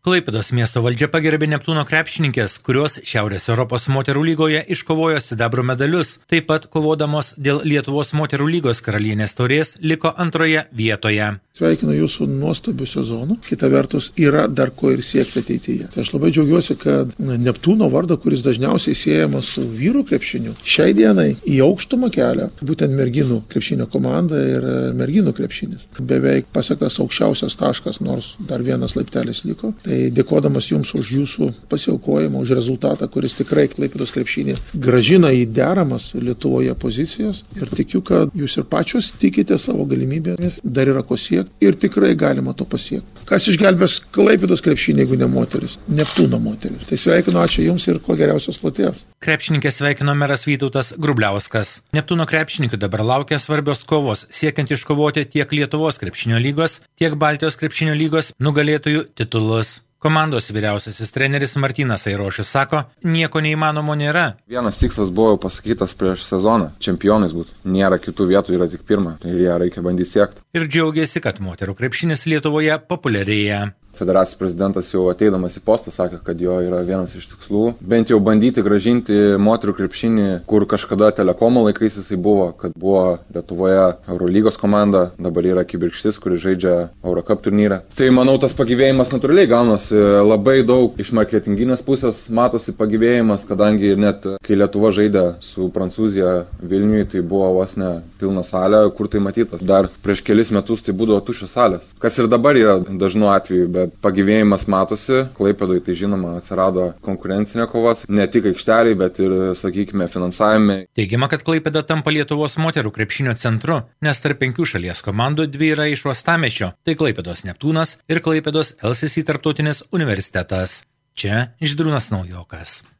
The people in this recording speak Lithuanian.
Klaipėdos miesto valdžia pagerbė Neptūno krepšininkės, kurios Šiaurės Europos moterų lygoje iškovojo sidabro medalius. Taip pat kovodamos dėl Lietuvos moterų lygos karalienės taurės liko antroje vietoje. Sveikinu jūsų nuostabių sezonų. Kita vertus, yra dar ko ir siekti ateityje. Tai aš labai džiaugiuosi, kad Neptūno vardą, kuris dažniausiai siejamas su vyrų krepšiniu, šiai dienai į aukštumą kelia būtent merginų krepšinio komanda ir merginų krepšinis. Beveik pasiektas aukščiausias taškas, nors dar vienas laiptelis liko. Tai dėkodamas jums už jūsų pasiaukojimą, už rezultatą, kuris tikrai Klaipėdos krepšinį gražina į deramas Lietuvoje pozicijas. Ir tikiu, kad jūs ir pačios tikite savo galimybėmis, dar yra ko siekti. Ir tikrai galima to pasiekti. Kas išgelbės Klaipėdos krepšinį, jeigu ne moteris? Neptūno moteris. Tai sveikinu, ačiū jums ir kuo geriausios kloties. Krepšininkė sveikino meras Vytautas Grubliauskas. Neptūno krepšininkų dabar laukia svarbios kovos, siekiant iškovoti tiek Lietuvos krepšinio lygos, tiek Baltijos krepšinio lygos nugalėtojų titulus. Komandos vyriausiasis treneris Martynas Airošius sako, nieko neįmanomo nėra. Vienas tikslas buvo pasakytas prieš sezoną – čempionais būtų. Nėra kitų vietų, yra tik pirma, tai ją reikia bandyti siekti. Ir džiaugiasi, kad moterų krepšinis Lietuvoje populiarėja. Federacijos prezidentas jau ateidamas į postą sakė, kad jo yra vienas iš tikslų bent jau bandyti gražinti moterų krepšinį, kur kažkada Telekomo laikais jisai buvo, kad buvo Lietuvoje Eurolygos komanda, dabar yra Kibirkštis, kuri žaidžia Eurocup turnyrą. Tai manau, tas pagyvėjimas natūraliai gaunasi labai daug iš marketinginės pusės, matosi pagyvėjimas, kadangi net kai Lietuva žaidė su Prancūzija Vilniuje, tai buvo vos ne pilna salė, kur tai matyta. Dar prieš kelis metus tai būdavo tuščios salės, kas ir dabar yra dažnu atveju, bet pagyvėjimas matosi. Klaipėdoje tai žinoma atsirado konkurencinė kovas, ne tik aikšteliai, bet ir, sakykime, finansavime. Teigiama, kad Klaipėda tampa Lietuvos moterų krepšinio centru, nes tarp 5 šalies komandų 2 yra iš Uostamiesčio, tai Klaipėdos Neptūnas ir Klaipėdos LCC tarptautinis universitetas. Čia Žydrūnas Naujokas.